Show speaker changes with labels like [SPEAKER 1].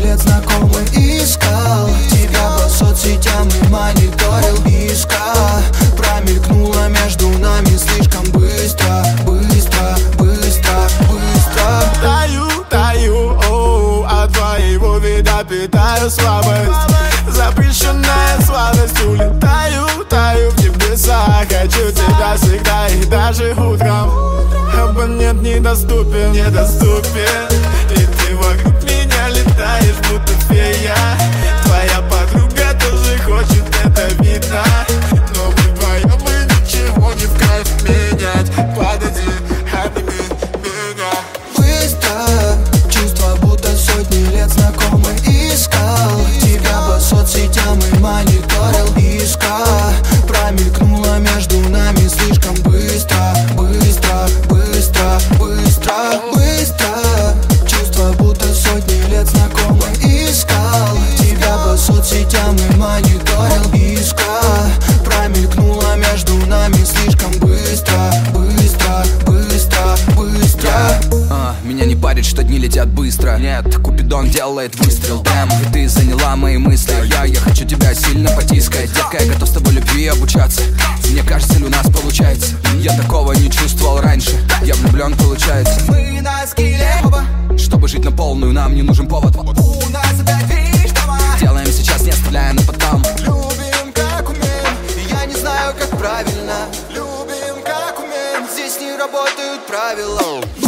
[SPEAKER 1] лет знакомый искал тебя по соцсетям и мониторил близко. Промелькнула между нами слишком быстро, быстро, быстро, быстро.
[SPEAKER 2] Таю, от твоего вида питаю слабость. Запрещенная сладость, улетаю, таю в небеса. Хочу тебя всегда и даже утром. Абонент недоступен, недоступен. И ты вокруг меня летаешь, будто фея. Твоя подруга тоже хочет, это видно. Но мы вдвоем мы ничего не в кайф менять. Подойди, обними меня.
[SPEAKER 1] Быстро, чувство будто сотни лет знакомый искал тебя по соцсетям и мониторил близко. Промелькнула между нами слишком быстро, быстро, быстро, быстро, быстро. Чувство будто сотни лет знакомый искал тебя по соцсетям и мониторил близко. Промелькнула между нами слишком быстро, быстро, быстро, быстро.
[SPEAKER 3] Меня не парит, что дни летят быстро. Нет, Купидон делает выстрел. Дэм, и ты заняла мои мысли. Я хочу тебя сильно потискать. Детка, я готов с тобой любви обучаться. Мне кажется, ли у нас получается. Я такого не чувствовал раньше. Я влюблен, получается.
[SPEAKER 1] Мы на скилле оба.
[SPEAKER 3] Чтобы жить на полную, нам не нужен повод.
[SPEAKER 1] У нас опять видишь дома.
[SPEAKER 3] Делаем сейчас, не оставляя на потом.
[SPEAKER 1] Любим, как умеем. И я не знаю, как правильно. Любим, как умеем. Здесь не работают правила.